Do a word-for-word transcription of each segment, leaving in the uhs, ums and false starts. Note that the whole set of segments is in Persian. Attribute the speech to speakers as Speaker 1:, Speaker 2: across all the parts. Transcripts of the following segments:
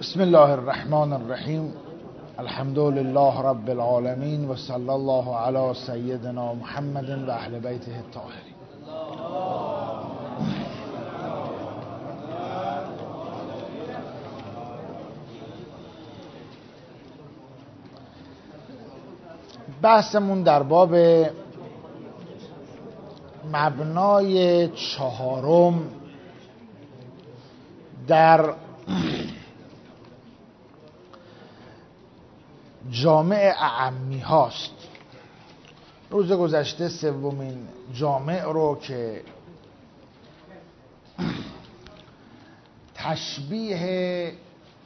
Speaker 1: بسم الله الرحمن الرحیم. الحمد لله رب العالمین و صلی الله علی سیدنا محمد و اهل بیته الطاهرین. بحثمون در باب مبنای چهارم در جامع اعمی هاست. روز گذشته سومین جامع رو که تشبیه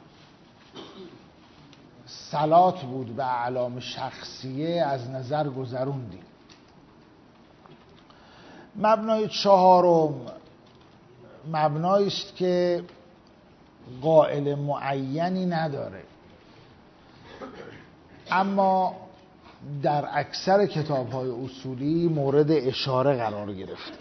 Speaker 1: صلات بود به اعلام شخصیه از نظر گذروندیم. مبنای چهارم مبنایی است که قائل معینی نداره، اما در اکثر کتاب‌های اصولی مورد اشاره قرار گرفته.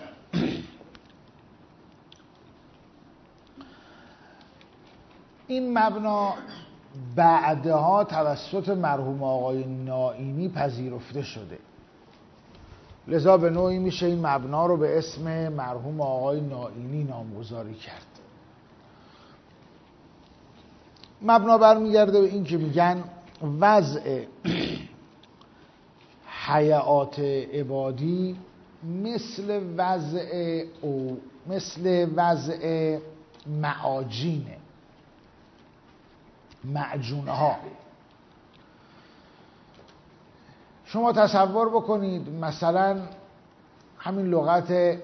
Speaker 1: این مبنا بعدها توسط مرحوم آقای نائینی پذیرفته شده، لذا به نوعی میشه این مبنا رو به اسم مرحوم آقای نائینی نامگذاری کرد. مبنا برمیگرده به این که میگن وضع حیات عبادی مثل وضع او مثل وضع معاجینه، معجونه ها. شما تصور بکنید مثلا همین لغت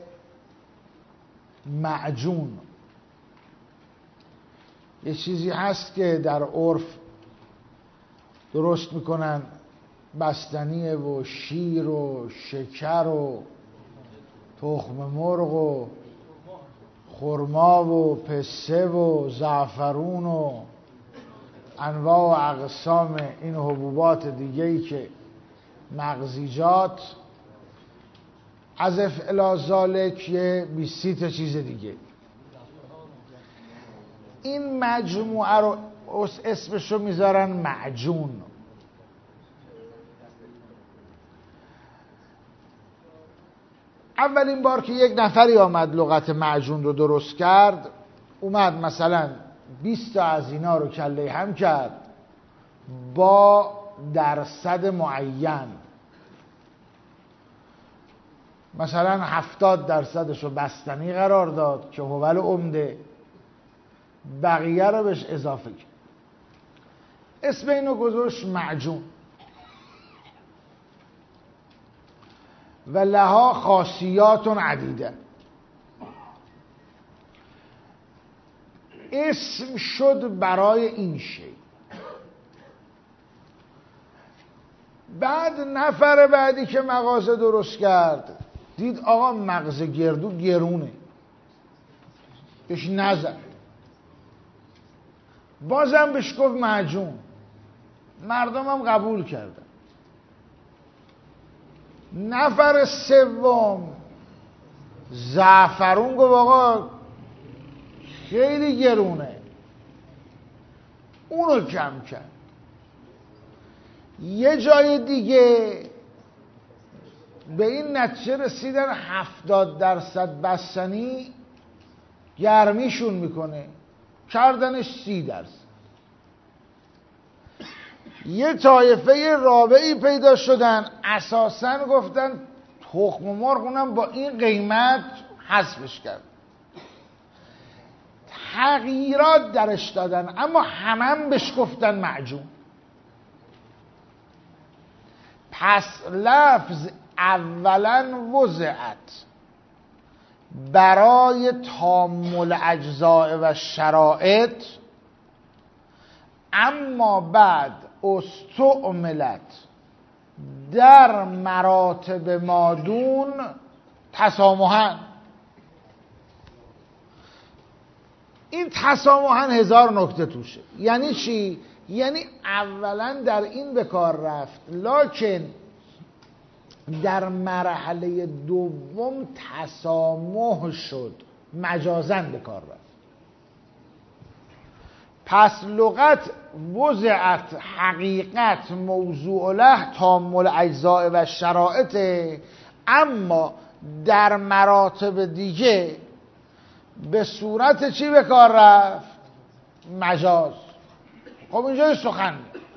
Speaker 1: معجون یه چیزی هست که در عرف درست میکنن، بستنیه و شیر و شکر و تخم مرغ و خرما و پسته و زعفرون و انواع و اقسام این حبوبات دیگه‌ای که مغزیجات، از افعال ذالک یه بیست تا چیز دیگه. این مجموعه رو اسمش رو میذارن معجون. اولین بار که یک نفری آمد لغت معجون رو درست کرد، اومد مثلا بیست تا از اینا رو کله هم کرد با درصد معین، مثلا هفتاد درصدش رو بستنی قرار داد که هوال عمده، بقیه رو بهش اضافه کرد، اسم اینو گذاشت معجون و لها خاصیات عدیده. اسم شد برای این شی. بعد نفر بعدی که مغازه درست کرد دید آقا مغز گردو گرونه، بهش نزد، بازم بهش گفت معجون، مردم هم قبول کردن. نفر سوم زعفرون گفت آقا خیلی گرونه، اونو کم کرد. یه جای دیگه به این نتیجه رسیدن هفتاد درصد بستنی گرمیشون میکنه، کردنش سی درصد. یه طایفه رابعی پیدا شدن اساساً گفتن تخم مرغ اونم با این قیمت حذفش کرد، تغییرات درش دادن، اما همه هم بهش گفتن معجون. پس لفظ اولا وضعت برای تامل اجزاء و شرایط، اما بعد استعملت در مراتب مادون تسامحاً. این تسامحاً هزار نکته توشه. یعنی چی؟ یعنی اولا در این به کار رفت، لکن در مرحله دوم تسامح شد، مجازاً به کار رفت. پس لغت وضعت حقیقت موضوع له تام الاجزاء و شرایط، اما در مراتب دیگه به صورت چی به کار رفت؟ مجاز. خب اینجا سخن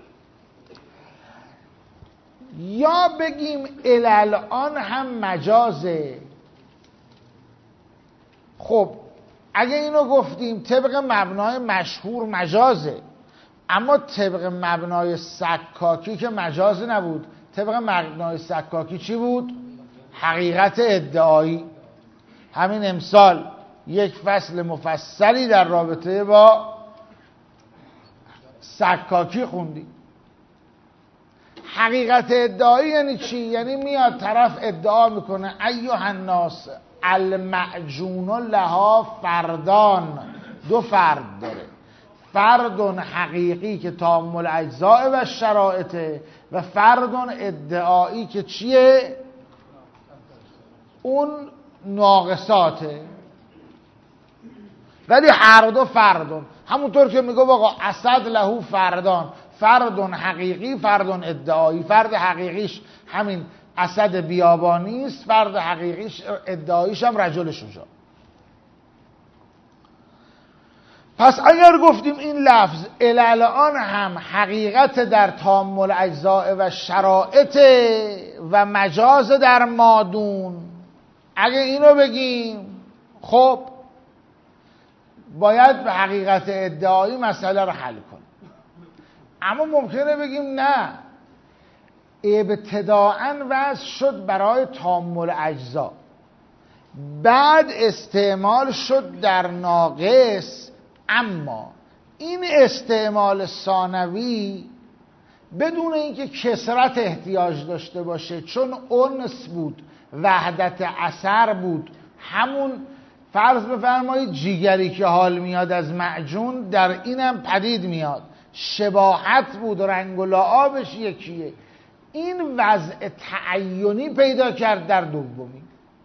Speaker 1: یا بگیم الالان هم مجازه. خب اگه اینو گفتیم طبق مبنای مشهور مجازه، اما طبق مبنای سکاکی که مجاز نبود، طبق مبنای سکاکی چی بود؟ حقیقت ادعایی. همین امسال یک فصل مفصلی در رابطه با سکاکی خوندیم. حقیقت ادعایی یعنی چی؟ یعنی میاد طرف ادعا میکنه ایها الناس المعجون لها فردان، دو فرد داره، فرد حقیقی که تام الاجزاء و شرایطه و فرد ادعایی که چیه؟ اون ناقصاته. ولی هر دو فردون، همونطور که میگه آقا اسد له فردان، فرد حقیقی فرد ادعایی. فرد حقیقیش همین اسد بیابانی است، فرد حقیقیش ادعاییش هم رجل شجاع. پس اگر گفتیم این لفظ الالان هم حقیقت در تام الاجزاء و شرایط و مجاز در مادون، اگه اینو بگیم خب باید به حقیقت ادعایی مسئله رو حل کنیم. اما ممکنه بگیم نه، ابتداءً وضع شد برای تام الاجزاء، بعد استعمال شد در ناقص، اما این استعمال ثانوی بدون اینکه کثرت احتیاج داشته باشه، چون انس بود، وحدت اثر بود، همون فرض بفرمایید جیگری که حال میاد از معجون در اینم پدید میاد، شباهت بود، رنگ و لعابش یکیه. این وضع تعینی پیدا کرد در دومی.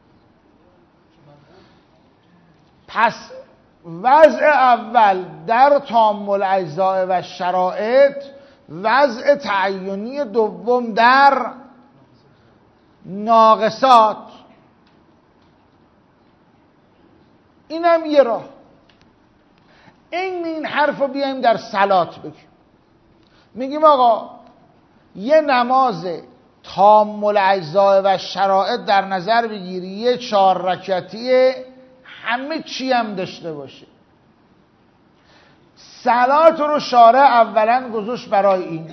Speaker 1: پس وضع اول در تام الاجزاء و شرایط، وضع تعینی دوم در ناقصات. اینم یه راه. این این حرف رو بیایم در صلات بگیم، میگیم آقا یه نماز تام الاجزاء و شرایط در نظر بگیری، یه چهار رکعتیه، همه چی هم داشته باشه. صلات رو شارع اولا گذاشت برای این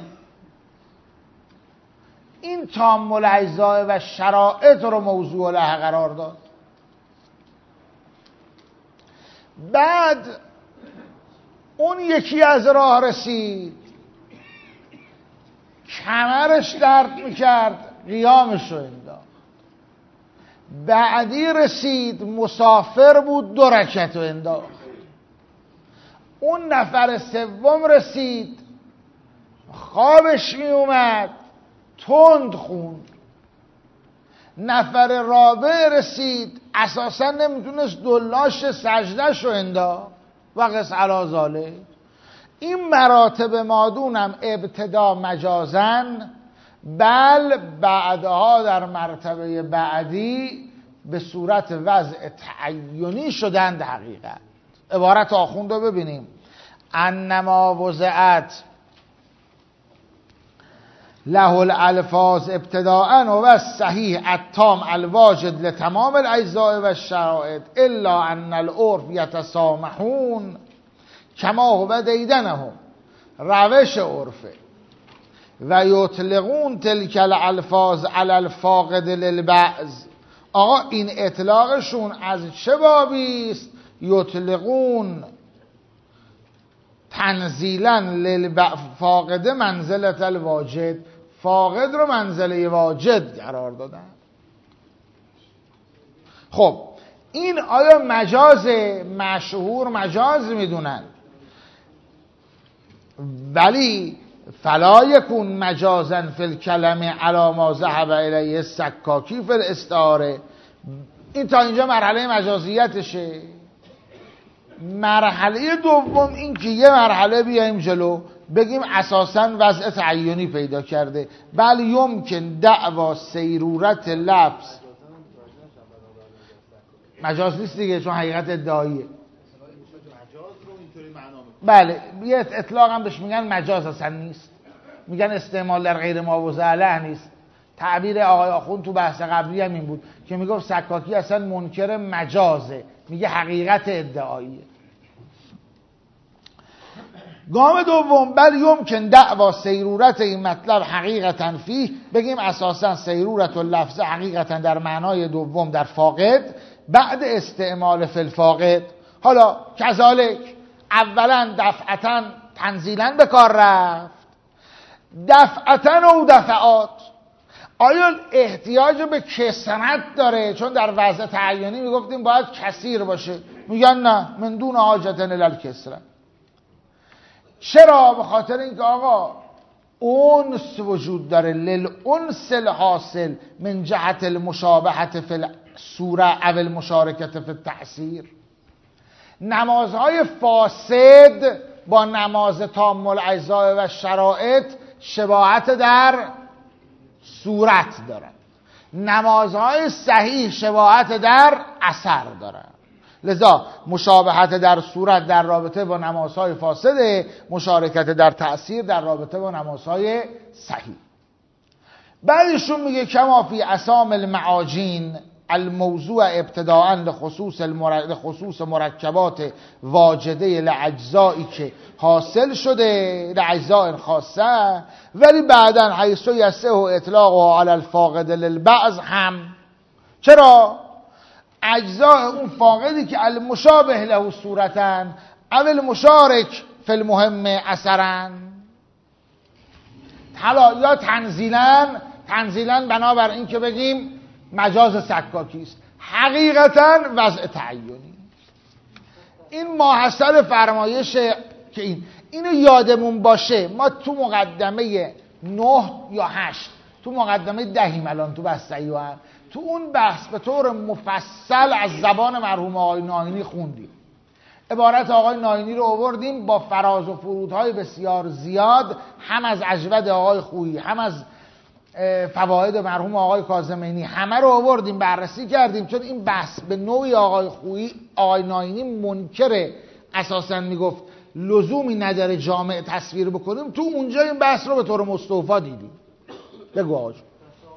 Speaker 1: این تام الاجزاء و شرایط رو موضوع له قرار داد. بعد اون یکی از راه رسید، کمرش درد میکرد، قیامش رو انداخت. بعدی رسید مسافر بود، دو رکعت رو انداخت. اون نفر سوم رسید خوابش میومد، تند خوند. نفر رابع رسید اساسا نمیتونست دلاش سجدهش رو انداخت و قس علی ذالک. این مراتب مادونم ابتدا مجازن، بل بعدها در مرتبه بعدی به صورت وضع تعینی شدند حقیقت. عبارت آخوند رو ببینیم: انما وضعت له الالفاظ ابتداءً و الصحیح التام الواجد لتمام الاجزاء و الشرائط الا ان العرف یتسامحون کما هو دیدنهم، روش عرفه، و یطلقون تلک الالفاظ علی الفاقد للبعض. آقا این اطلاقشون از چه بابی است؟ یطلقون تنزیلا للفاقد منزلت الواجد، فاقد رو منزله واجد قرار دادن. خب این آیا مجاز؟ مشهور مجاز میدونن، ولی فلا یکون مجازا فی الکلمه علی ما ذهب الیه السکاکی فی الاستعاره. این تا اینجا مرحله مجازیتشه. مرحله دوم این که یه مرحله بیایم جلو بگیم اساساً وضع تعینی پیدا کرده، بل یمکن دعوا سیرورت لفظ. مجاز نیست دیگه، چون حقیقت ادعاییه. بله، یه اطلاق هم بهش میگن مجاز اصلا نیست، میگن استعمال در غیر ماوضع له نیست. تعبیر آقای آخوند تو بحث قبلی هم این بود که میگفت سکاکی اصلا منکر مجازه، میگه حقیقت ادعاییه. گام دوم، بل یمکن دعوا سیرورت این مطلب حقیقتا فیه، بگیم اساسا سیرورت و لفظ حقیقتا در معنای دوم در فاقد بعد استعمال فی الفاقد. حالا کذالک اولا دفعتا تنزیلا به کار رفت، دفعتا و دفعات. آیا احتیاج به کسرت داره؟ چون در وضع تعینی میگفتیم باید کثیر باشه، میگن نه، من دون حاجت الی الکسرت. چرا؟ به خاطر اینکه آقا انس وجود داره، للانس الحاصل من جهت المشابهت فی الصوره او المشارکت فی التأثیر. نمازهای فاسد با نماز تام الاجزاء و شرایط شباهت در صورت دارن، نمازهای صحیح شباهت در اثر دارن. لذا مشابهت در صورت در رابطه با نمازهای فاسده، مشارکت در تأثیر در رابطه با نمازهای صحیح. بعدشون میگه کما فی اسام المعاجین الموضوع ابتداءً لخصوص المر... لخصوص مرکبات واجده لاجزایی که حاصل شده لاجزاء خاصه، ولی بعداً حیث یصح اطلاقها علی الفاقد للبعض هم. چرا؟ اجزاء اون فاقدی که المشابه له صورتاً او المشارک فی المهم اثراً، حالا یا تنزیلاً تنزیلاً بنابر این که بگیم مجاز سکاکی است، حقیقتاً وضع تعینی. این ماحصل فرمایش که این اینو یادمون باشه. ما تو مقدمه نه یا هشت، تو مقدمه دهیم الان تو بحث سیوان، تو اون بحث به طور مفصل از زبان مرحوم آقای ناینی خوندیم. عبارت آقای ناینی رو آوردیم با فراز و فرودهای بسیار زیاد، هم از اجود آقای خویی، هم از فواید مرحوم آقای کاظمینی، همه رو آوردیم بررسی کردیم. چون این بحث به نوعی آقای خویی، آقای ناینی منکر اساسا میگفت لزومی نداره جامع تصویر بکنیم، تو اونجا این بحث رو به طور مستوفا دیدیم. بگو آقا جون.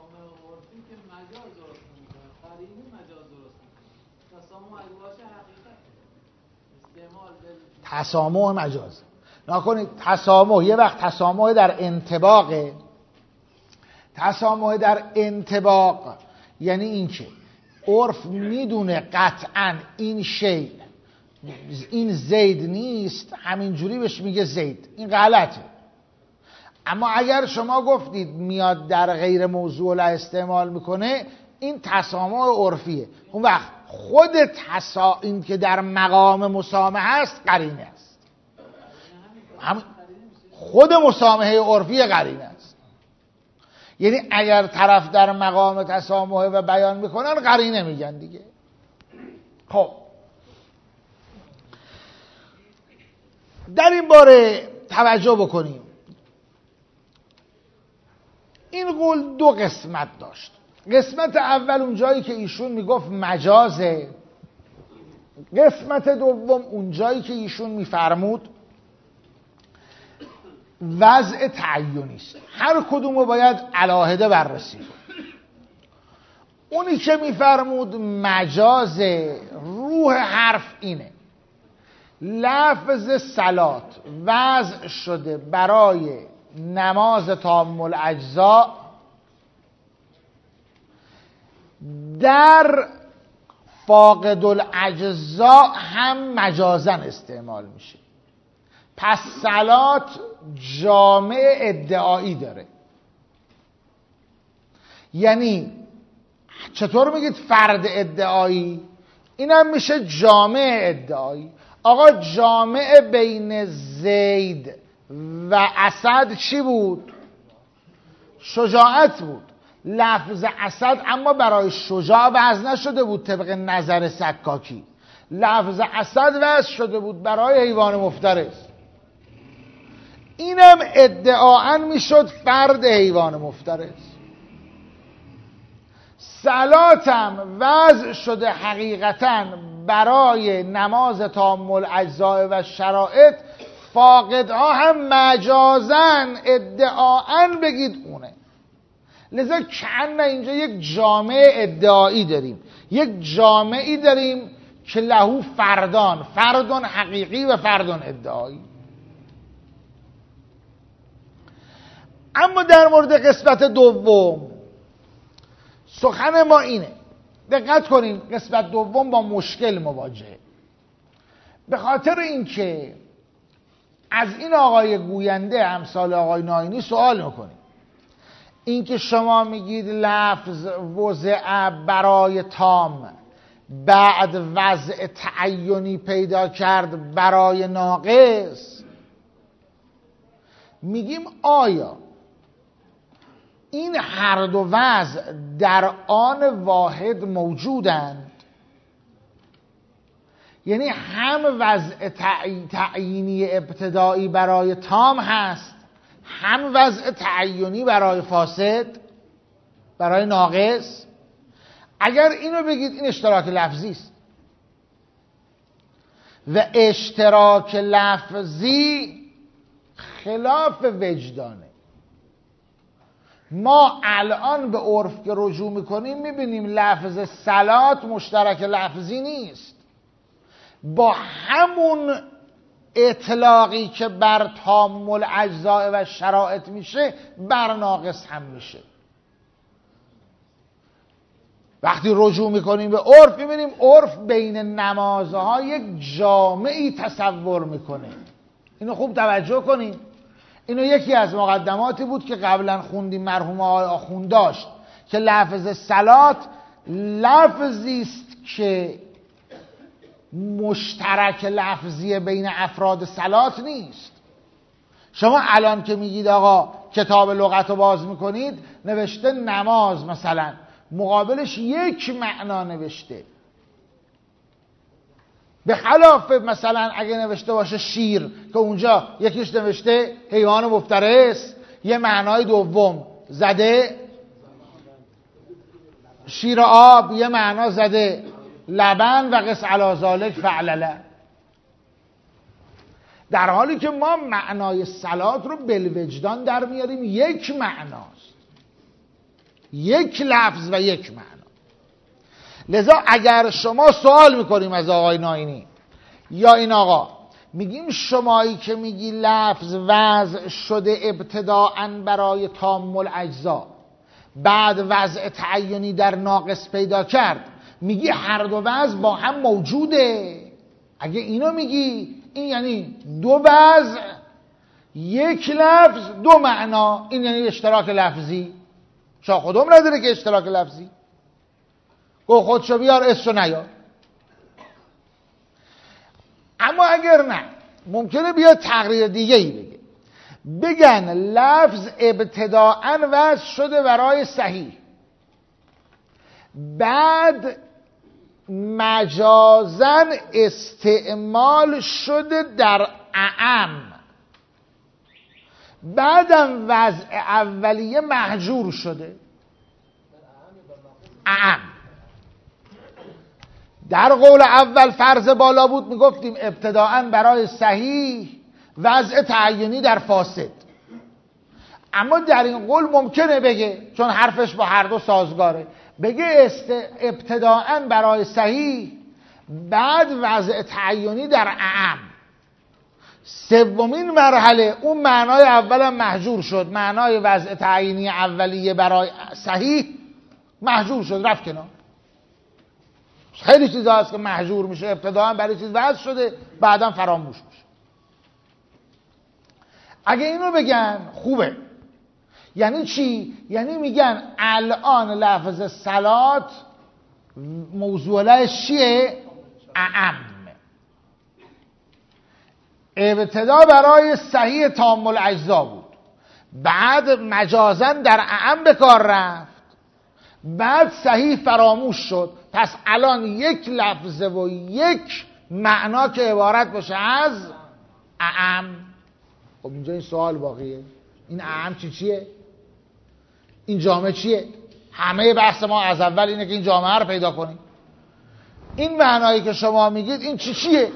Speaker 1: تسامح مجاز نکنید. تسامح یه وقت تسامح در انطباقه. تسامح در انطباق یعنی این که عرف میدونه قطعا این شی این زید نیست، همینجوری بهش میگه زید، این غلطه. اما اگر شما گفتید میاد در غیر موضوع لا استعمال میکنه، این تسامح عرفیه. اون وقت خود تسا این که در مقام مسامحه است قرینه است، هم خود مسامحه عرفی قرینه است. یعنی اگر طرف در مقام تسامحه و بیان میکنن قرینه میگن دیگه. خب در این باره توجه بکنیم. این قول دو قسمت داشت. قسمت اول اون جایی که ایشون میگفت مجازه، قسمت دوم اون جایی که ایشون میفرمود وضع تعینی است. هر کدوم رو باید علاهده بررسی کنیم. اونی که میفرمود مجاز، روح حرف اینه: لفظ صلات وضع شده برای نماز تام الاجزاء در فاقد الاجزاء هم مجازاً استعمال میشه. پس صلات جامع ادعایی داره. یعنی چطور میگید فرد ادعایی؟ اینم میشه جامع ادعایی. آقا جامع بین زید و اسد چی بود؟ شجاعت بود. لفظ اسد اما برای شجاع وضع نشده بود طبق نظر سکاکی. لفظ اسد وضع شده بود برای حیوان مفترس، اینم ادعااً میشد فرد حیوان مفترس. صلاتم وضع شده حقیقتاً برای نماز تام الاجزاء و شرائط، فاقدها هم مجازاً ادعااً بگید اونه. لذا کأن اینجا یک جامعه ادعایی داریم، یک جامعی داریم که لهو فردان، فردان حقیقی و فردان ادعایی. اما در مورد قسمت دوم سخن ما اینه، دقت کنین، قسمت دوم با مشکل مواجهه، به خاطر اینکه از این آقای گوینده امثال آقای ناینی سوال میکنیم. اینکه شما میگید لفظ وضع برای تام بعد وضع تعینی پیدا کرد برای ناقص، میگیم آیا این هر دو وضع در آن واحد موجودند؟ یعنی هم وضع تعیینی ابتدایی برای تام هست، هم وضع تعینی برای فاسد، برای ناقص؟ اگر اینو بگید این اشتراک لفظی است و اشتراک لفظی خلاف وجدانه. ما الان به عرف که رجوع میکنیم میبینیم لفظ صلات مشترک لفظی نیست، با همون اطلاقی که بر تام الاجزاء و شرائط میشه بر ناقص هم میشه. وقتی رجوع میکنیم به عرف میبینیم عرف بین نمازها یک جامعی تصور میکنه. اینو خوب توجه کنیم، اینو یکی از مقدماتی بود که قبلا خوندیم مرحوم آقای آخوند داشت که لفظ صلات لفظی است که مشترک لفظی بین افراد صلات نیست. شما الان که میگید آقا کتاب لغت رو باز میکنید نوشته نماز مثلا، مقابلش یک معنا نوشته، به خلاف مثلا اگه نوشته باشه شیر که اونجا یکیش نوشته حیوان مفترس، یه معنای دوم زده شیر آب، یه معنا زده لبن و قس علی ذالک فعلله، در حالی که ما معنای صلات رو بالوجدان در میاریم یک معناست، یک لفظ و یک معنا. لذا اگر شما سوال میکنیم از آقای ناینی یا این آقا، میگیم شمایی که میگی لفظ وضع شده ابتداءً برای تام الاجزا بعد وضع تعینی در ناقص پیدا کرد، میگی هر دو وضع با هم موجوده. اگه اینو میگی این یعنی دو وضع یک لفظ دو معنا، این یعنی اشتراک لفظی. شا خودم نداره که اشتراک لفظی، گو خودشو بیار اسشو نیار. اما اگر نه ممکنه بیاد تقریر دیگه ای بگه، بگن لفظ ابتداءً وضع شده برای صحیح، بعد مجازاً استعمال شده در اعم، بعدم وضع اولیه محجور شده. اعم در قول اول فرض بالا بود، میگفتیم ابتداءً برای صحیح وضع تعینی در فاسد، اما در این قول ممکنه بگه چون حرفش با هر دو سازگاره، بگه است ابتداءً برای صحیح بعد وضع تعینی در اعم، سومین مرحله اون معنای اولم محجور شد، معنای وضع تعینی اولیه برای صحیح محجور شد، رفت کنار. خیلی چیزا هست که محجور میشه، ابتداءً برای چیز وضع شده بعداً فراموش میشه. اگه اینو بگن خوبه. یعنی چی؟ یعنی میگن الان لفظ صلات موضوع لهش چیه؟ اعم. ابتدا برای صحیح تام الاجزا بود، بعد مجازاً در اعم به کار رفت، بعد صحیح فراموش شد. پس الان یک لفظه و یک معنا که عبارت باشه از اعم. خب اینجا این سوال باقیه، این اعم چی چیه؟ این جامعه چیه؟ همه بحث ما از اول اینه که این جامعه رو پیدا کنیم. این معنایی که شما میگید این چی چیه؟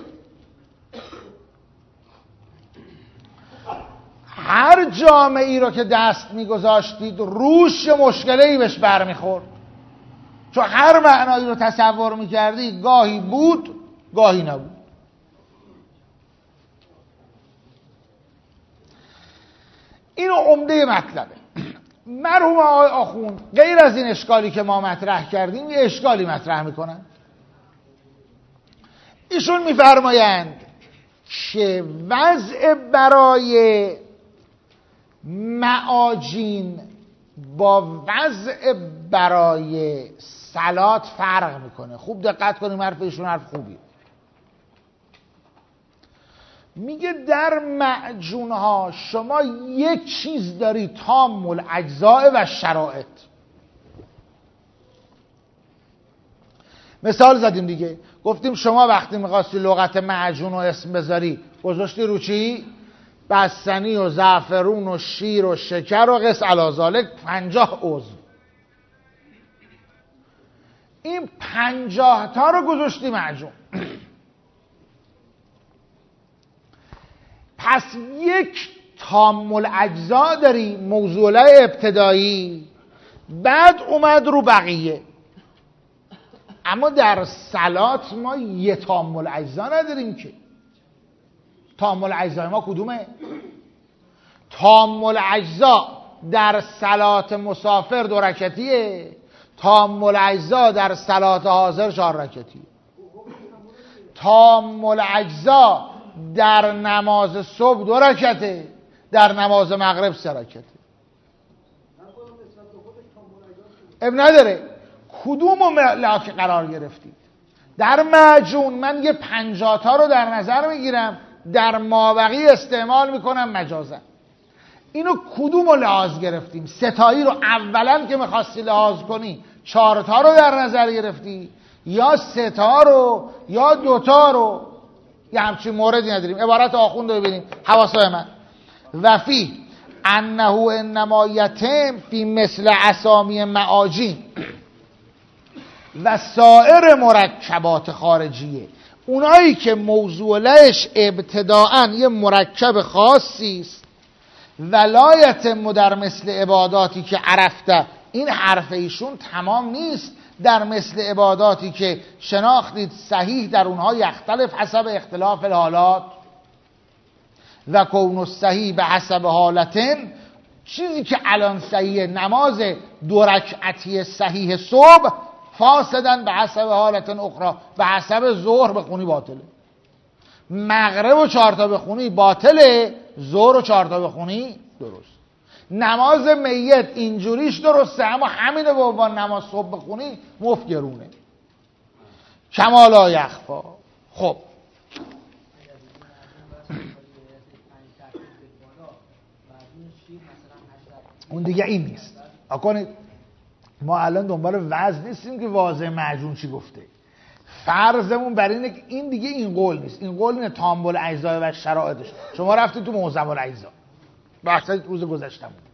Speaker 1: هر جامعه ای رو که دست میگذاشتید روش یه مشکلی بهش برمیخورد، چون هر معنایی رو تصور میکردی گاهی بود گاهی نبود. اینو عمده مطلبه. مرحوم آقای آخوند غیر از این اشکالی که ما مطرح کردیم یه اشکالی مطرح میکنن. ایشون میفرمایند که وضع برای معاجین با وضع برای سلات فرق میکنه. خوب دقت کنیم، حرف ایشون حرف خوبیه. میگه در معجونها شما یک چیز داری، تام الاجزاء و شرائط. مثال زدیم دیگه، گفتیم شما وقتی میخواستی لغت معجون رو اسم بذاری گذاشتی رو چی؟ بستنی و زعفرون و شیر و شکر و قس علی ذالک پنجاه عضو. این پنجاه تا رو گذاشتی معجون. پس یک تام الاجزاء داری، موضوع ابتدایی، بعد اومد رو بقیه. اما در سلات ما یه تام الاجزاء نداریم که. تام الاجزاء ما کدومه؟ تام الاجزاء در سلات مسافر دو رکعتیه، تام الاجزاء در سلات حاضر چهار رکعتیه. تام الاجزاء در نماز صبح دو رکعته، در نماز مغرب سه رکعته. اب نداره کدوم ملاک قرار گرفتید. در معجون من یه پنجاه تا رو در نظر میگیرم، در مابقی استعمال میکنم مجازا. اینو کدوم رو لحاظ گرفتیم؟ ستایی رو اولا که میخواستی لحاظ کنی چهار تا رو در نظر گرفتی، یا سه تا رو یا دو تا رو؟ یه همچین موردی نداریم. عبارت آخوند رو ببینیم، حواسای من. و فی انه انما یتم فی مثل اسامی معاجین و سایر مرکبات خارجیه. اونایی که موضوع لش ابتداعا یه مرکب خاصی است، ولایت در مثل عباداتی که عرفته، این حرف ایشون تمام نیست. در مثل عباداتی که شناختید صحیح در اونها یختلف حسب اختلاف الحالات و کون الصحیح به حسب حالتن. چیزی که الان صحیح نماز دو رکعتی صحیح صبح فاسدن به حسب حالتن اخرى، به حسب ظهر بخونی باطله، مغرب و چهارتا بخونی باطله، ظهر و چهارتا بخونی درست. نماز میت اینجوریش درسته، اما همینه به عنوان نماز صبح بخونی مفگرونه. کمالا یخفا. خب اون دیگه این نیست. اکنید ما الان دنبال وزن نیستیم که واضح معجون چی گفته. فرضمون بر اینه که این دیگه این قول نیست. این قول اینه تام الاجزاء و شرایطش. شما رفتید تو معظم الاجزاء، بحث روز گذشته بود.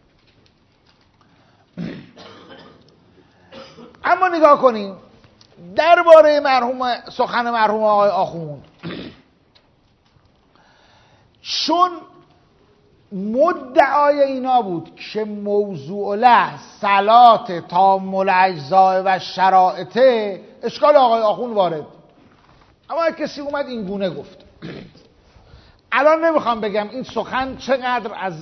Speaker 1: اما نگاه کنیم درباره مرحوم سخن مرحوم آقای آخوند. چون مدعای اینا بود که موضوع له صلات تام الاجزاء و شرائط، اشکال آقای آخوند وارد. اما کسی اومد این گونه گفت. الان نمیخوام بگم این سخن چقدر از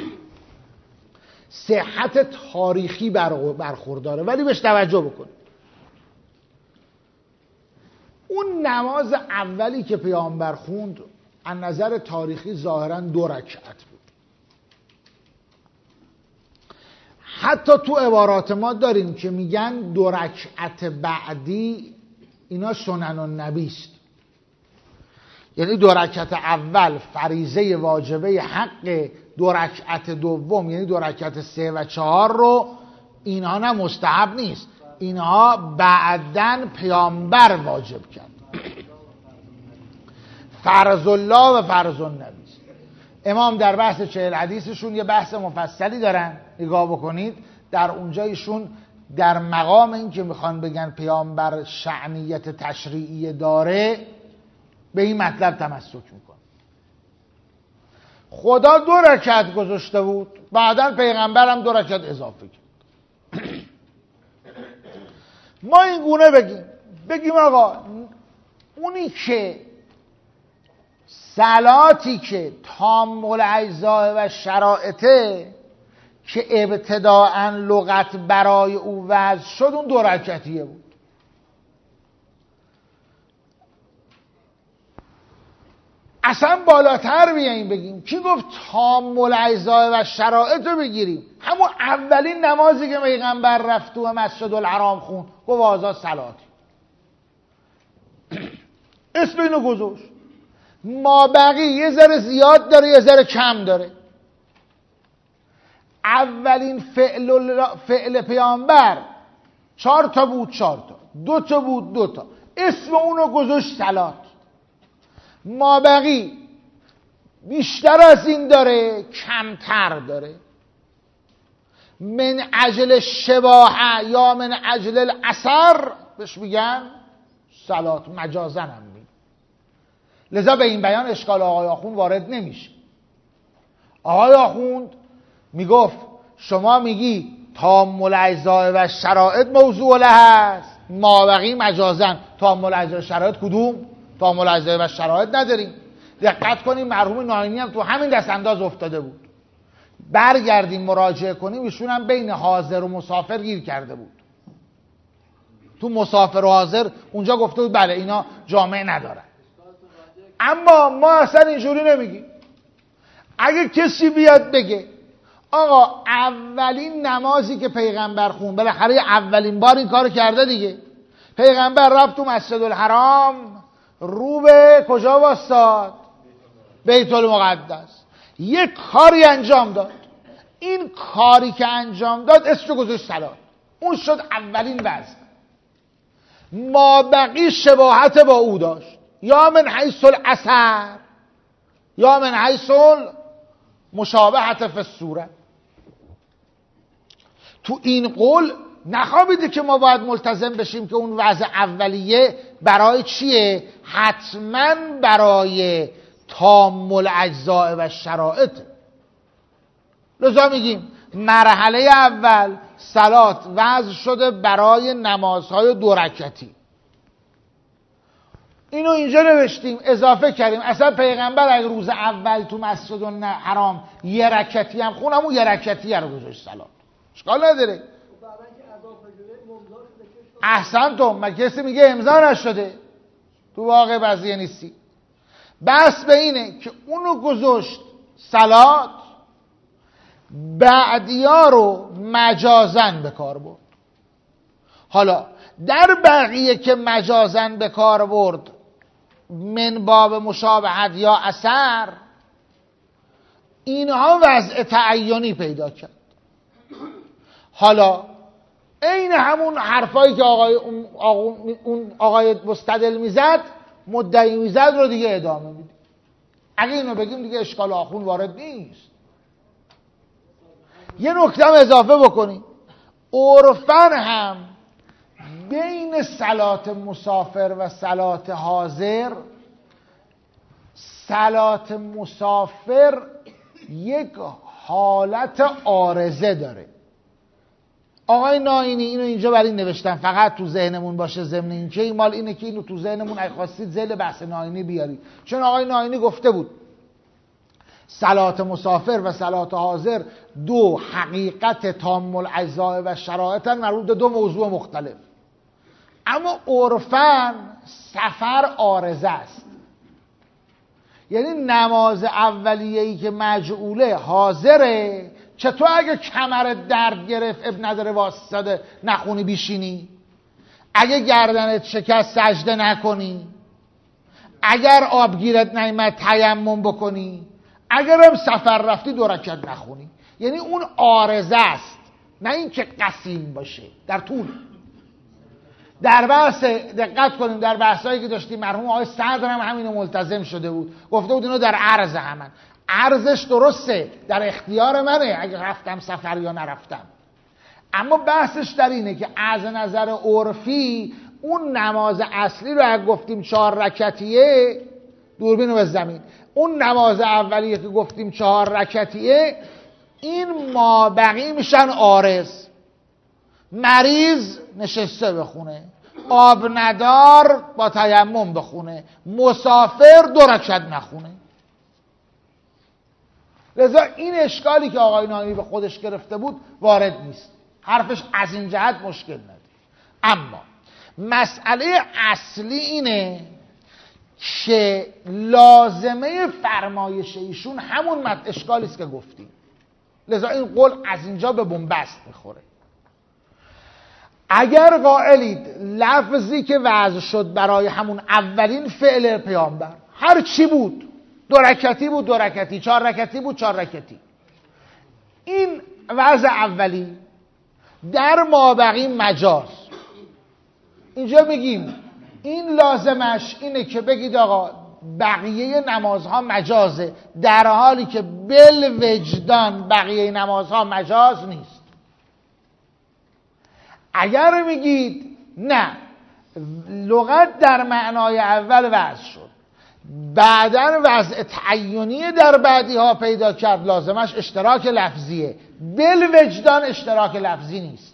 Speaker 1: صحت تاریخی برخورداره، ولی بهش توجه بکن. اون نماز اولی که پیامبر خوند از نظر تاریخی ظاهرا دو رکعت بود. حتی تو عبارات ما داریم که میگن دو رکعت بعدی اینا سنن النبی است، یعنی دو رکعت اول فریضه واجبه حق، دو رکعت دوم یعنی دو رکعت سه و چهار رو اینها نه مستحب نیست، اینها بعدن پیامبر واجب کرد. فرض الله و فرض النبی. امام در بحث چهل حدیثشون یه بحث مفصلی دارن، نگاه بکنید در اونجا ایشون در مقام این که میخوان بگن پیامبر شأنیت تشریعی داره به این مطلب تمسک میکنه. خدا دو رکعت گذاشته بود، بعداً پیغمبر هم دو رکعت اضافه کرد. ما این گونه بگیم بگیم آقا اونی که صلاتی که تام الاجزاء و شرائطه که ابتداءً لغت برای او وضع شد اون دو رکعتیه بود. اصلا بالاتر بیاییم بگیم کی گفت تام الاجزاء و شرائط رو بگیریم؟ همون اولین نمازی که پیغمبر رفت تو مسجد الحرام خون گفت هذا صلاتی، اسم اینو گذاشت. ما بقی یه ذره زیاد داره یه ذره کم داره. اولین فعل, فعل پیامبر چهار تا بود، چهار تا، دو تا بود، دو تا، اسم اونو گذاشت صلات. ما بقی بیشتر از این داره کمتر داره. من اجل شباهه یا من اجل الاثر بهش میگن صلات، مجازن هم میگن. لذا به این بیان اشکال آقای آخوند وارد نمیشه. آقای آخوند میگفت شما میگی تام الاجزاء و شرائط موضوع له هست، مابقی مجازن. تام الاجزاء و شرائط کدوم؟ تام الاجزاء و شرائط نداریم. دقت کنیم مرحوم ناینی هم تو همین دست انداز افتاده بود. برگردیم مراجعه کنیم ایشون هم بین حاضر و مسافر گیر کرده بود. تو مسافر و حاضر اونجا گفته بود بله اینا جامعه ندارن. اما ما اصلا اینجوری نمیگیم. اگه کسی بیاد بگه آقا اولین نمازی که پیغمبر خون، بالاخره اولین بار این کارو کرده دیگه، پیغمبر رفت تو مسجد الحرام رو به کجا واسطاد؟ بیت المقدس. یک کاری انجام داد. این کاری که انجام داد اسمش گذاشت صلات. اون شد اولین وضع. ما بقی شباهت با او داشت، یا من حیث الاثر یا من حیث مشابهت فی الصورت. تو این قول نخوابیده که ما باید ملتزم بشیم که اون وضع اولیه برای چیه؟ حتما برای تام الاجزاء و شرائط. لذا میگیم مرحله اول صلات وضع شده برای نمازهای دو رکعتی. اینو اینجا نوشتیم، اضافه کردیم. اصلا پیغمبر اگه روز اول تو مسجد الحرام یه رکعتی هم خون، همون یه رکعتی رو گذاشت صلات، اشکال نداره. احسن تو ما کسی میگه امضا نشده، تو واقع بعضیه نیستی. بس به اینه که اونو گذاشت صلات، بعدیا رو مجازن به کار برد. حالا در بقیه که مجازن به کار برد من باب مشابهت یا اثر، اینها وضع تعینی پیدا کرد. حالا این همون حرفایی که آقای اون آقای مستدل میزد، مدعی میزد رو دیگه ادامه میدیم. اگه اینو بگیم دیگه اشکال آخون وارد نیست. یه نکته هم اضافه بکنیم، عرفاً هم بین صلات مسافر و صلات حاضر، صلات مسافر یک حالت عارضه داره. آقای ناینی اینو اینجا برای نوشتن فقط تو ذهنمون باشه، ضمن این که این مال اینه که اینو تو ذهنمون اگه خواستید ذیل بحث ناینی بیارید، چون آقای ناینی گفته بود صلات مسافر و صلات حاضر دو حقیقت تام الاجزاء و شرایطن، مربوط به دو موضوع مختلف. اما عرفاً سفر عارضه است، یعنی نماز اولیه‌ای که مجعوله حاضره، چطور اگه کمرت درد گرفت اب نداره واسطه نخونی بیشینی، اگه گردنت شکست سجده نکنی، اگر آبگیرت نیامد تیمم بکنی، اگرم سفر رفتی دو رکعت نخونی. یعنی اون عارضه است، نه این که قسیم باشه در طول. در بحث دقت کنیم در بحثایی که داشتیم مرحوم آقای صدر هم همینو ملتزم شده بود، گفته بود اینو در عرض همن. عرضش درسته، در اختیار منه اگه رفتم سفر یا نرفتم، اما بحثش در اینه که از نظر عرفی اون نماز اصلی رو اگه گفتیم چهار رکعتیه، دوربینو به زمین، اون نماز اولیه که گفتیم چهار رکعتیه، این مابقی میشن عارض. مریض نشسته بخونه، آب ندار با تیمم بخونه، مسافر دو رکعت نخونه. لذا این اشکالی که آقای ناینی به خودش گرفته بود وارد نیست، حرفش از این جهت مشکل نداره. اما مسئله اصلی اینه که لازمه فرمایش ایشون همون اشکالی است که گفتیم، لذا این قول از اینجا به بنبست میخوره. اگر قائلید لفظی که وضع شد برای همون اولین فعل پیامبر هر چی بود، دو رکعتی بود دو رکعتی، چهار رکعتی بود چهار رکعتی، این وضع اولی در مابقی مجاز، اینجا میگیم این لازمش اینه که بگید آقا بقیه نمازها مجازه، در حالی که بل وجدان بقیه نمازها مجاز نیست. اگر میگید نه لغت در معنای اول وضع شد، بعدن وضع تعینی در بعدی ها پیدا کرد، لازمش اشتراک لفظیه، بل وجدان اشتراک لفظی نیست.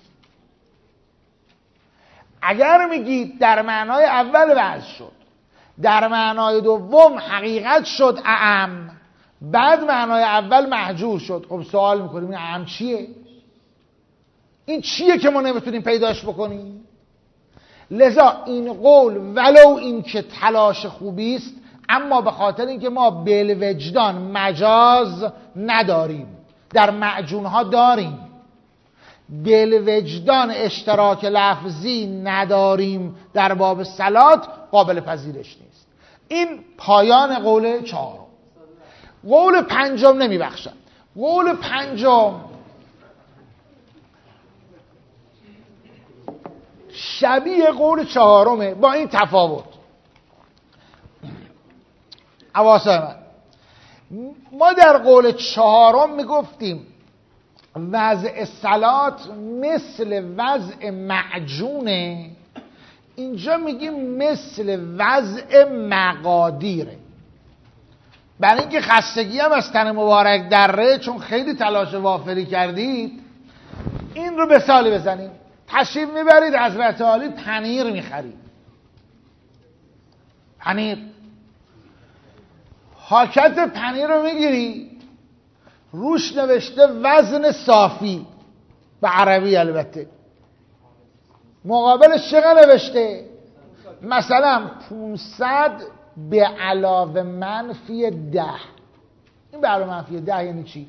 Speaker 1: اگر میگید در معنای اول وضع شد، در معنای دوم حقیقت شد اعم، بعد معنای اول محجور شد، خب سوال میکنیم این اعم چیه؟ این چیه که ما نمیتونیم پیداش بکنیم؟ لذا این قول ولو این که تلاش خوبی است، اما به خاطر اینکه ما بالوجدان مجاز نداریم، در معجونها داریم، بالوجدان اشتراک لفظی نداریم در باب صلات، قابل پذیرش نیست. این پایان قول چهارم. قول پنجم نمیبخشم. قول پنجم شبیه قول چهارمه با این تفاوت. حواسه من، ما در قول چهارم میگفتیم وضع صلات مثل وضع معجونه، اینجا میگیم مثل وضع مقادیره. برای اینکه خستگی هم از تن مبارک دره، چون خیلی تلاش وافری کردید، این رو به مثالی بزنیم. تشریف میبرید حضرت عالی پنیر میخرید، پنیر، حاکت پنیر رو میگیری، روش نوشته وزن صافی، به عربی البته، مقابلش چقدر نوشته؟ مثلا پونصد به علاوه منفی ده. این به علاوه منفی ده یعنی چی؟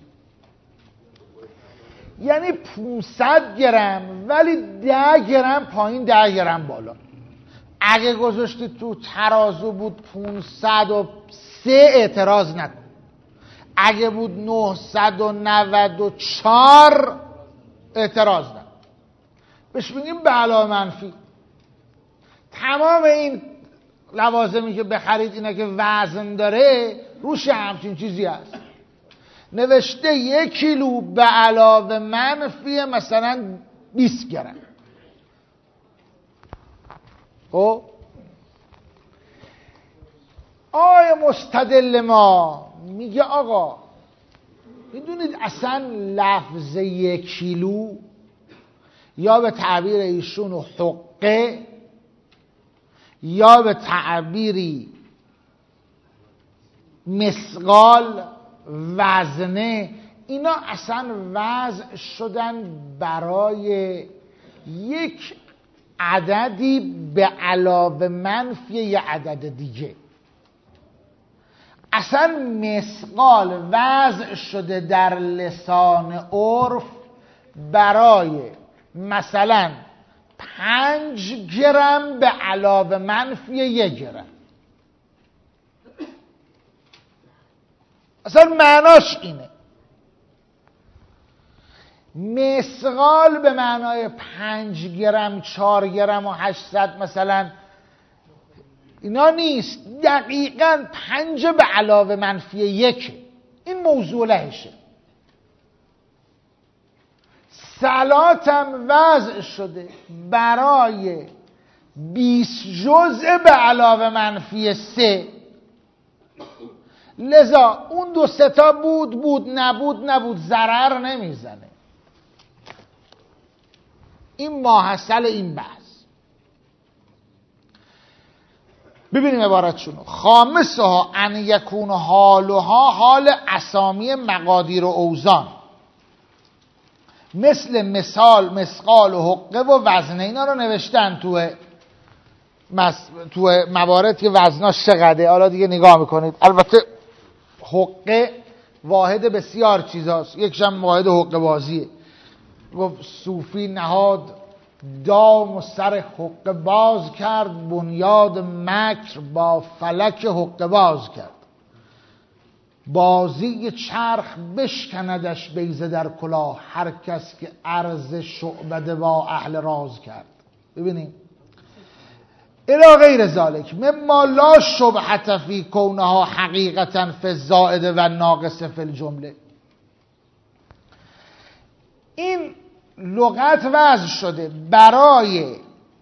Speaker 1: یعنی پونصد گرم ولی ده گرم پایین ده گرم بالا. اگه گذاشتی تو ترازو بود پونصد و سه اعتراض نکن، اگه بود نهصد و نود و چهار اعتراض نکن، بهش میگیم به علاوه منفی. تمام این لوازمی که بخرید اینا که وزن داره روش همچین چیزی هست، نوشته یک کیلو به علاوه منفی مثلا بیست گرم. خب آیا مستدل ما میگه آقا میدونید اصلا لفظ یک کیلو یا به تعبیر ایشون حقه یا به تعبیری مثقال وزنه، اینا اصلا وضع شدن برای یک عددی به علاوه منفی یه عدد دیگه. اصلا مثقال وضع شده در لسان عرف برای مثلا پنج گرم به علاوه منفی یک گرم. اصلا معناش اینه. مثقال به معنای پنج گرم، چهار گرم و هشتصد مثلا اینا نیست، دقیقاً پنج به علاوه منفی یک. این موضوع لهشه. صلاتم وضع شده برای بیست جزء به علاوه منفی سه، لذا اون دو ستا بود بود نبود نبود، ضرر نمیزنه. این ماحصل این بحث. ببینیم عبارتشونو. خامسها ان یکون حالها حال اسامی مقادیر و اوزان، مثل مثال، مثقال و حقه و وزنه. اینا رو نوشتن تو مس... تو موارد که وزناش چقدره. حالا دیگه نگاه میکنید. البته حقه واحد بسیار چیزاست، یکشم واحد حقه بازیه. گفت صوفی نهاد دام و سر حقه باز کرد، بنیاد مکر با فلک حقه باز کرد. بازی چرخ بشکندش بیضه در کلاه، هر کس که عرض شعبده با اهل راز کرد. ببینیم الی غیر ذالک مما لا شبهة فی کونها حقیقتا فی الزائد و ناقص فی الجمله. این لغت وضع شده برای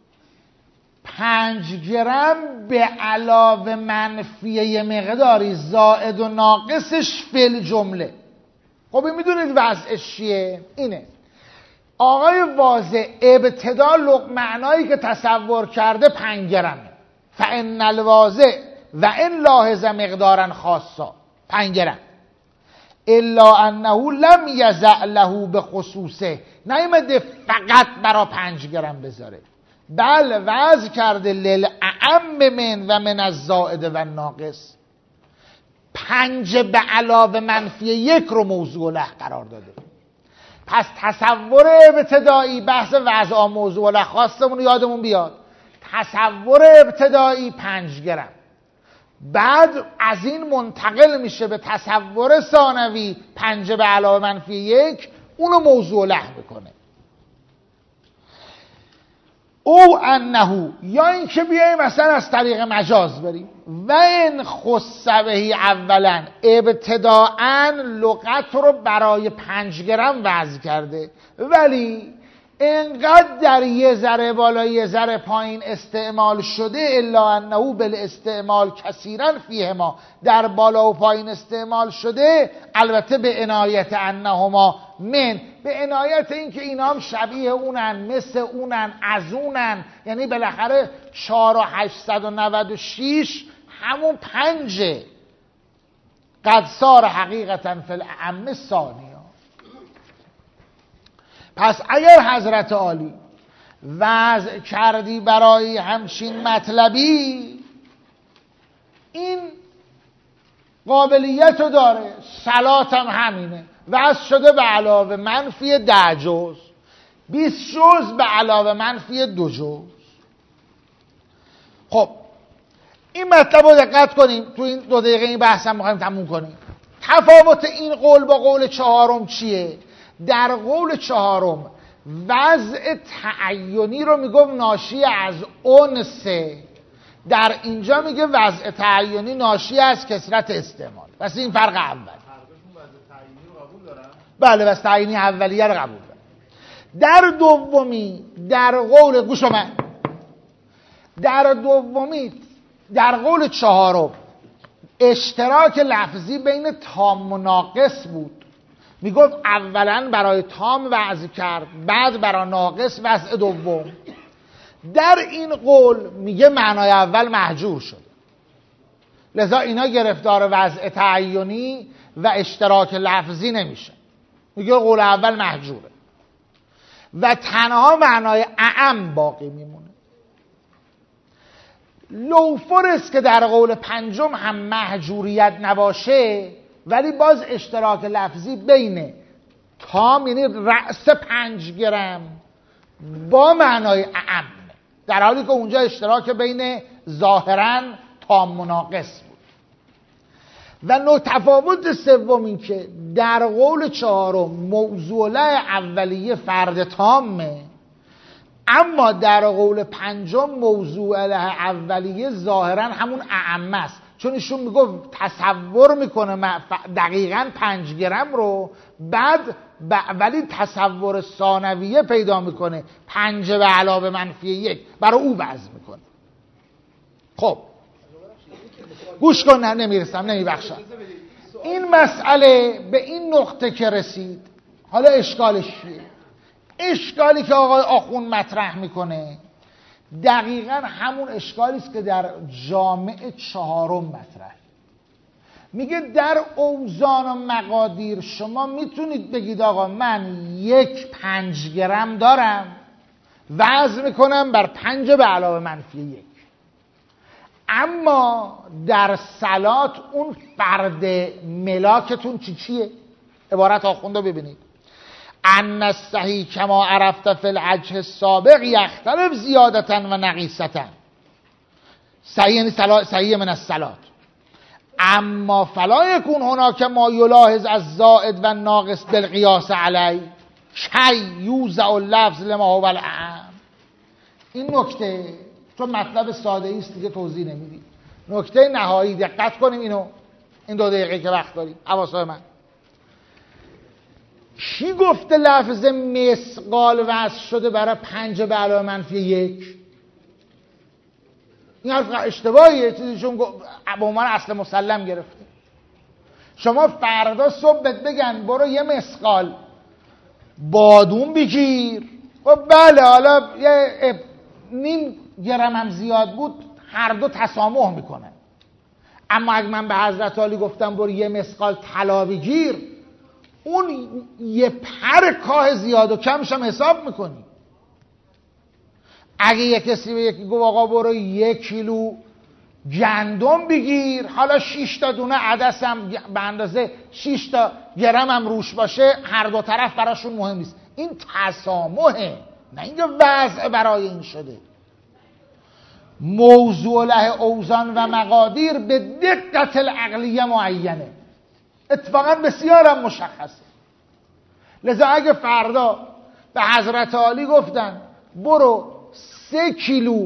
Speaker 1: پنج گرم به علاوه منفی مقداری زائد و ناقصش فی الجمله. خب این میدونید وضعش چیه؟ اینه آقای واضع ابتدا لغ معنایی که تصور کرده پنج گرمه، فان الواضع و ان لاحظ مقدارا خاصا، پنج گرم. الا انه لم یزع له به خصوصه، نیامده فقط برا پنج گرم بذاره، بل وضع کرده للأعم من و من الزائد و ناقص. پنج به علاوه منفی یک رو موضوع له قرار داده. پس تصور ابتدایی، بحث وضع موضوع له خواستمون یادمون بیاد، تصور ابتدایی پنج گرم، بعد از این منتقل میشه به تصور ثانوی پنج به علاوه منفی یک، اونو موضوع له بکنه. او انه، یا این که بیاییم مثلا از طریق مجاز بریم، و این خص بهی اولا، ابتداءً لغت رو برای پنج گرم وضع کرده، ولی اینقدر در یه ذره بالا یه ذره پایین استعمال شده، الا انه بالاستعمال کثیرا فیهما، در بالا و پایین استعمال شده، البته به عنایت انهما من، به عنایت این که اینا هم شبیه اونن، مثل اونن، از اونن، یعنی بالاخره چهار و هشتصد و نود و شیش همون پنجه. قد صار حقیقتا فی الاعم ثانیه. پس اگر حضرت عالی وضع کردی برای همچین مطلبی، این قابلیت رو داره. صلات هم همینه، وضع شده به علاوه منفی ده جز، بیست جز به علاوه منفی دو جز. خب این مطلب رو دقت کنیم. تو این دو دقیقه این بحث هم میخوایم تموم کنیم. تفاوت این قول با قول چهارم چیه؟ در قول چهارم وضع تعینی رو میگم ناشی از انسه، در اینجا میگه وضع تعینی ناشی از کثرت استعمال. پس این فرق اول. بله، وضع تعینی اولیه رو قبول دارن. در دومی در قول گوش من در دومی در قول چهارم اشتراک لفظی بین تام و ناقص بود. میگفت اولا برای تام وضع کرد، بعد برای ناقص وضع دوم. در این قول میگه معنای اول محجور شد، لذا اینا گرفتار وضع تعینی و اشتراک لفظی نمیشه. میگه قول اول محجوره و تنها معنای اعم باقی میمونه. لوفرست که در قول پنجم هم محجوریت نباشه، ولی باز اشتراک لفظی بین تام یعنی رأس پنج گرم با معنای اعم، در حالی که اونجا اشتراک بین ظاهرا تام و ناقص بود. و نوع تفاوت سوم این که در قول چهارم موضوع له اولیه فرد تامه، اما در قول پنجم موضوع له اولیه ظاهرا همون اعمه است، چون ایشون میگفت تصور میکنه دقیقاً پنج گرم رو، بعد ولی تصور ثانویه پیدا میکنه پنج به علاوه منفی یک برای او وضع میکنه. خب گوش کن، نه نمیرسم نمیبخشم. این مسئله به این نقطه که رسید، حالا اشکالش چیه؟ اشکالی که آقای آخوند مطرح میکنه دقیقاً همون اشکالی است که در جامع چهارم مطرح. میگه در اوزان و مقادیر شما میتونید بگید آقا من یک پنج گرم دارم وزن میکنم بر پنج به علاوه منفی یک، اما در صلات اون فرد ملاکتون چی چیه؟ عبارت آخونده ببینید: ان الصحیح کما عرفت فی الوجه السابق یختلف زیادتا و نقیصتا. صحیح یعنی صحیح من الصلات، اما فلا یکون هناک ما یلاحظ از زائد و ناقص بالقیاس علی کی یوزع اللفظ لما هو الاعم. این نکته چون مطلب ساده است دیگه توضیح نمیدی. نکته نهایی دقت کنیم اینو، این دو دقیقه که وقت داریم حواسای من. کی گفته لفظ مثقال وضع شده برای پنج به علاوه منفی یک؟ این حرف اشتباهیه، چیزی چون به عنوان اصل مسلم گرفته. شما فردا صبح بهت بگن برو یه مثقال بادون بگیر، و بله حالا یه نیم گرم هم زیاد بود، هر دو تسامح میکنن. اما اگه من به حضرت علی گفتم برو یه مثقال طلا بگیر، اون یه پر کاه زیاد و کمش هم حساب میکنی. اگه یه کسی به یکی گفت آقا برو یک کیلو گندم بگیر، حالا شش تا دونه عدس هم به اندازه شش تا گرم هم روش باشه، هر دو طرف براشون مهم نیست. این تسامحه، نه اینکه وضع برای این شده. موضوع له اوزان و مقادیر به دقت العقلیه معینه، اتفاقا بسیارم مشخصه. لذا اگه فردا به حضرت علی گفتن برو سه کیلو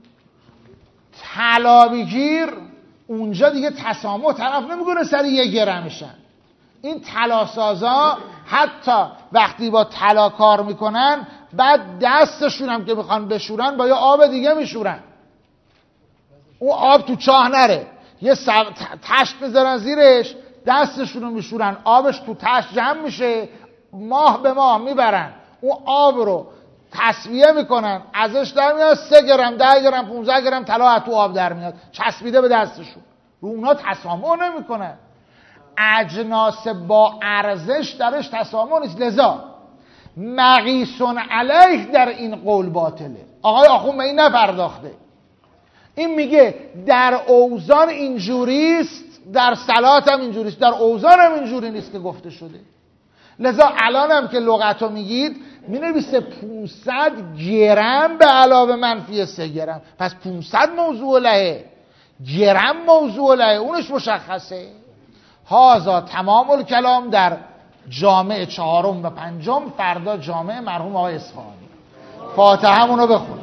Speaker 1: طلا بگیر، اونجا دیگه تسامح طرف نمیکنه سر یک گرمشن. این طلاسازا حتی وقتی با طلا کار میکنن بعد دستشون هم که میخوان بشورن با یه آب دیگه میشورن، اون آب تو چاه نره، یه تشت میذارن زیرش، دستشون رو میشورن، آبش تو تشت جمع میشه، ماه به ماه میبرن اون آب رو تصفیه میکنن، ازش در میاد سه گرم ده گرم پونزده گرم طلا از تو آب در میاد چسبیده به دستشون. رو اونا تسامح نمیکنن. اجناس با ارزش درش تسامح نیست. لذا مقیسون علیه در این قول باطله. آقای آخوند به این نپرداخته. این میگه در اوزان اینجوریست، در صلات هم اینجوریست، در اوزان هم اینجوری نیست که گفته شده. لذا الان هم که لغتو میگید مینویسه پانصد گرم به علاوه منفی سه گرم، پس پانصد موضوع لهه، گرم موضوع لهه، اونش مشخصه. هازا تمام الکلام در جامع چهارم و پنجم، فردا جامع مرحوم آقای اصفهانی. فاتحه مونو بخون.